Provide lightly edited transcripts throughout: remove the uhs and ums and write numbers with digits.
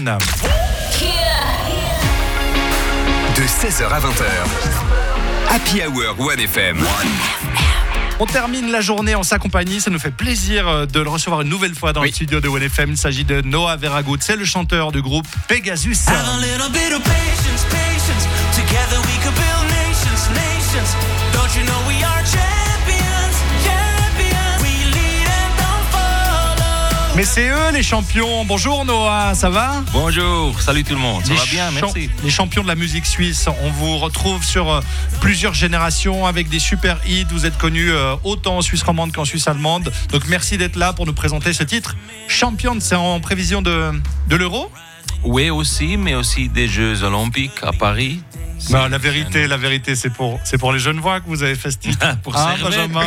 Bayern. De 16h à 20h, Happy Hour 1FM. On termine la journée en sa compagnie. Ça nous fait plaisir de le recevoir une nouvelle fois dans le studio de 1FM. Il s'agit de Noah Veragut. C'est le chanteur du groupe Pegasus. Mais c'est eux les champions. Bonjour Noah, ça va ? Bonjour, salut tout le monde. Ça va bien, merci. Les champions de la musique suisse. On vous retrouve sur plusieurs générations avec des super hits. Vous êtes connus autant en Suisse romande qu'en Suisse allemande. Donc merci d'être là pour nous présenter ce titre. Champion, c'est en prévision de l'Euro ? Oui aussi, mais aussi des Jeux Olympiques à Paris. Non, la vérité, c'est pour les Genevois que vous avez fait ce titre. Pour Benjamin.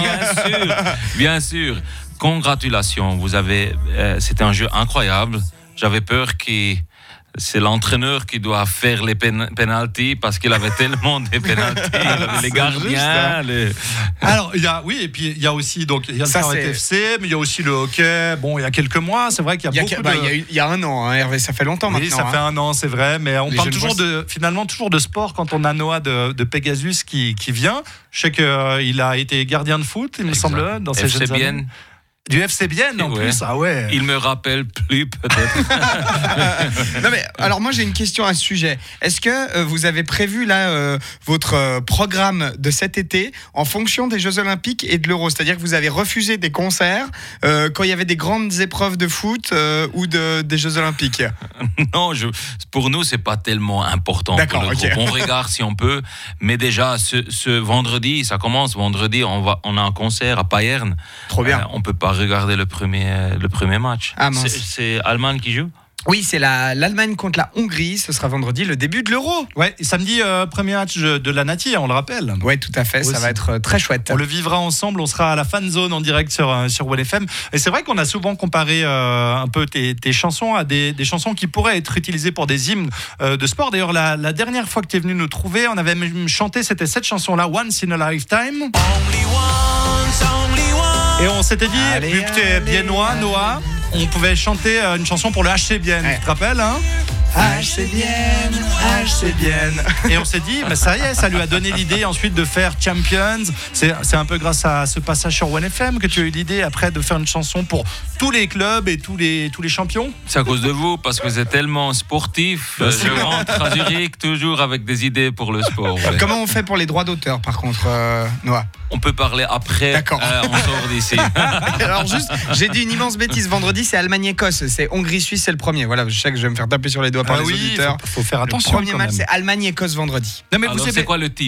Bien sûr. Congratulations, c'était un jeu incroyable. J'avais peur que c'est l'entraîneur qui doit faire les pénaltys parce qu'il avait tellement de pénaltys. Les gardiens. Alors, il y a aussi donc il y a le Servette FC, mais il y a aussi le hockey. Bon, il y a quelques mois, c'est vrai qu'il y a beaucoup il y a un an, hein, Hervé, ça fait longtemps maintenant. Oui, ça fait un an, c'est vrai, mais on parle toujours de sport quand on a Noah de Pegasus qui vient. Je sais qu'il a été gardien de foot, il me semble, dans ses jeunes années. Du FC Bienne en plus, ah ouais. Il me rappelle plus peut-être. Non mais alors moi j'ai une question à ce sujet. Est-ce que vous avez prévu là votre programme de cet été en fonction des Jeux Olympiques et de l'Euro ? C'est-à-dire que vous avez refusé des concerts quand il y avait des grandes épreuves de foot ou des Jeux Olympiques ? Non, pour nous c'est pas tellement important. D'accord, pour le groupe. On regarde si on peut, mais déjà ce vendredi, ça commence vendredi, on a un concert à Bayern. Trop bien. On peut pas regarder le premier match. Ah, c'est Allemagne qui joue ? Oui, c'est l'Allemagne contre la Hongrie. Ce sera vendredi, le début de l'Euro. Ouais, et samedi, premier match de la Nati, on le rappelle. Ouais, tout à fait. Ça va être très chouette. On le vivra ensemble. On sera à la fan zone en direct sur 1FM. Et c'est vrai qu'on a souvent comparé un peu tes chansons à des chansons qui pourraient être utilisées pour des hymnes de sport. D'ailleurs, la dernière fois que tu es venu nous trouver, on avait même chanté, c'était cette chanson-là, Once in a Lifetime. Only one. Et on s'était dit, vu que tu es biennois, Noah, on pouvait chanter une chanson pour le HC Bienne. Tu te rappelles, hein ? HC Bienne. Et on s'est dit, ça y est, ça lui a donné l'idée ensuite de faire Champions. C'est un peu grâce à ce passage sur 1FM que tu as eu l'idée après de faire une chanson pour tous les clubs et tous les champions. C'est à cause de vous, parce que vous êtes tellement sportif. Je rentre à Zurich toujours avec des idées pour le sport. Ouais. Comment on fait pour les droits d'auteur, par contre, Noah ? On peut parler après. D'accord. On sort d'ici. Alors juste, j'ai dit une immense bêtise. Vendredi, c'est Allemagne-Écosse. C'est Hongrie-Suisse, c'est le premier. Voilà, je sais que je vais me faire taper sur les doigts par les auditeurs. Faut faire attention. Le premier match, c'est Allemagne-Écosse vendredi. Non, mais c'est quoi le type ?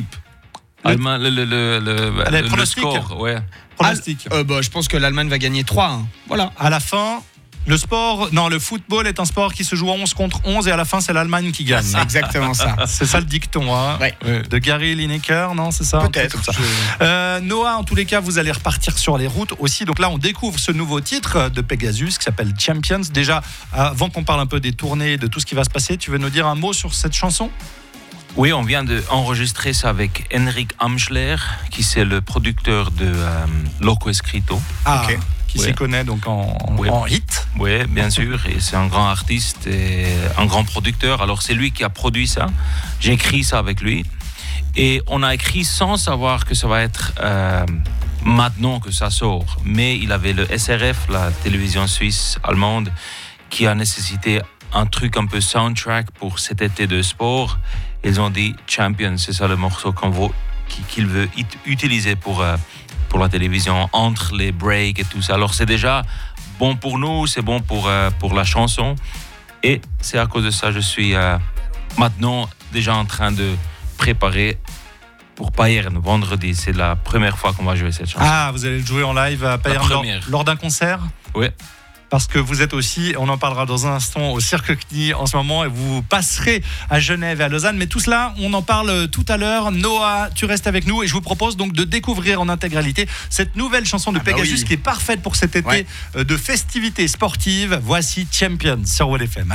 Le score, ouais. Pronostic. Je pense que l'Allemagne va gagner 3-1. Voilà. À la fin, le football est un sport qui se joue à 11 contre 11 et à la fin, c'est l'Allemagne qui gagne. C'est exactement ça. C'est ça le dicton, hein, de Gary Lineker, non, c'est ça ? Peut-être. Noah, en tous les cas, vous allez repartir sur les routes aussi. Donc là, on découvre ce nouveau titre de Pegasus qui s'appelle Champions. Déjà, avant qu'on parle un peu des tournées, de tout ce qui va se passer, tu veux nous dire un mot sur cette chanson ? Oui, on vient d'enregistrer ça avec Henrik Amschler, qui c'est le producteur de Loco Escrito. Ah, okay. Qui s'y connaît donc en hit. Oui, bien sûr, et c'est un grand artiste et un grand producteur. Alors c'est lui qui a produit ça. J'ai écrit ça avec lui. Et on a écrit sans savoir que ça va être maintenant que ça sort. Mais il avait le SRF, la télévision suisse allemande, qui a nécessité un truc un peu soundtrack pour cet été de sport. Ils ont dit Champions, c'est ça le morceau qu'il veut utiliser pour la télévision, entre les breaks et tout ça. Alors c'est déjà bon pour nous, c'est bon pour la chanson. Et c'est à cause de ça, je suis maintenant déjà en train de préparer pour Bayern vendredi. C'est la première fois qu'on va jouer cette chanson. Ah, vous allez le jouer en live à Bayern lors d'un concert ? Oui. Parce que vous êtes aussi, on en parlera dans un instant, au Cirque Knie en ce moment, et vous passerez à Genève et à Lausanne. Mais tout cela, on en parle tout à l'heure. Noah, tu restes avec nous et je vous propose donc de découvrir en intégralité cette nouvelle chanson de Pegasus qui est parfaite pour cet été de festivités sportives. Voici Champions sur 1FM.